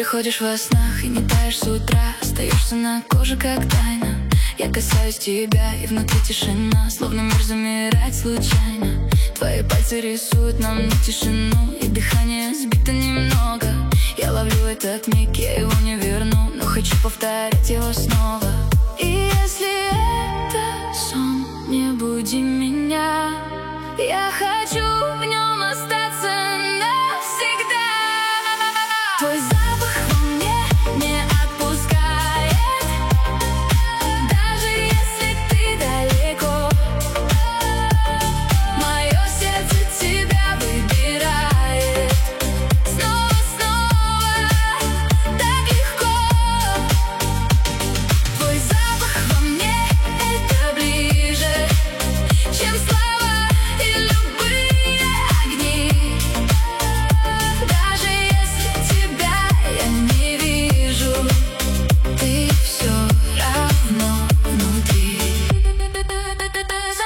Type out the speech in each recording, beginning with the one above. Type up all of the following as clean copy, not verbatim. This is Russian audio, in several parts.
приходишь во снах и не таешь с утра, остаешься на коже как тайна. Я касаюсь тебя, и внутри тишина, словно мир замирает случайно. Твои пальцы рисуют на мне тишину, и дыхание сбито немного. Я ловлю этот миг, я его не верну, но хочу повторять его снова. И если это сон, не буди меня, я хочу в нем остаться навсегда. Твой запах во мне не отпускает, даже если ты далеко. Мое сердце тебя выбирает снова, снова, так легко. Твой запах во мне — это ближе, чем слова и любые огни. Даже если тебя я не вижу, ты все равно внутри. Со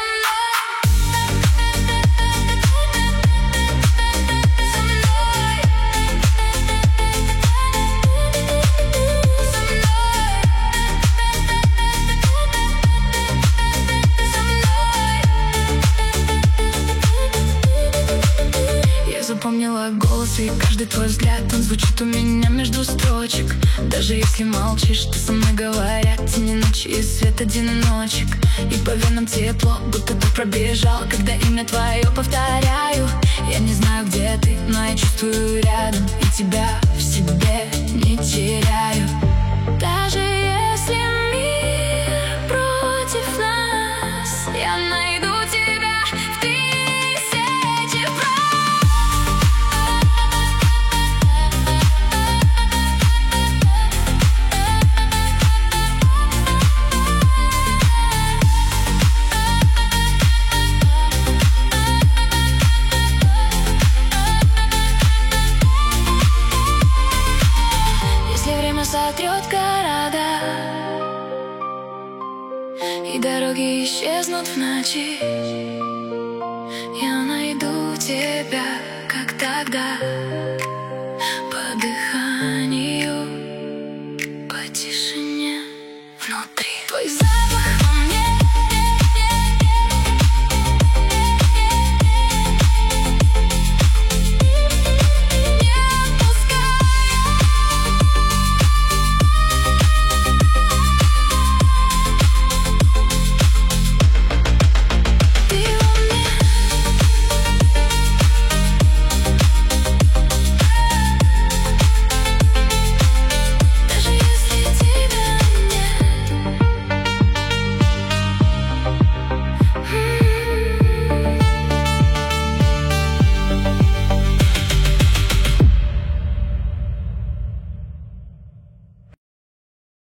Я запомнила голос и каждый твой взгляд, он звучит у меня между строчек. Даже если молчишь, ты со мной говорят тени ночи и свет одиночек. И по венам тепло, будто ты пробежал, когда имя твое повторяю. Я не знаю, где ты, но я чувствую рядом, и тебя в себе не теряю. Даже если мир против нас, я найду тебя в тысячи фраз. Если время сотрет города и дороги исчезнут в ночи, я найду тебя, как тогда.